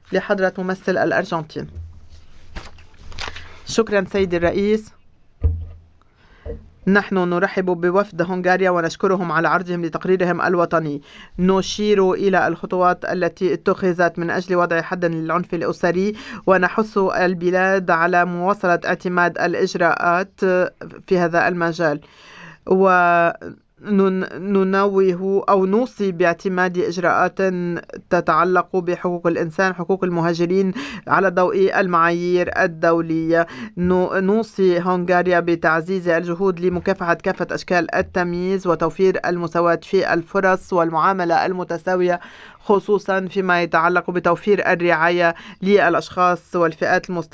لحضرة ممثل الأرجنتين. شكرا سيدي الرئيس. نحن نرحب بوفد هنغاريا ونشكرهم على عرضهم لتقريرهم الوطني. نشير إلى الخطوات التي اتخذت من أجل وضع حد للعنف الأسري، ونحث البلاد على مواصلة اعتماد الإجراءات في هذا المجال، وننوه أو نوصي باعتماد إجراءات تتعلق بحقوق الإنسان، حقوق المهاجرين، على ضوء المعايير الدولية. نوصي هنغاريا بتعزيز الجهود لمكافحة كافة أشكال التمييز وتوفير المساواة في الفرص والمعاملة المتساوية، خصوصا فيما يتعلق بتوفير الرعاية للأشخاص والفئات المستضعفة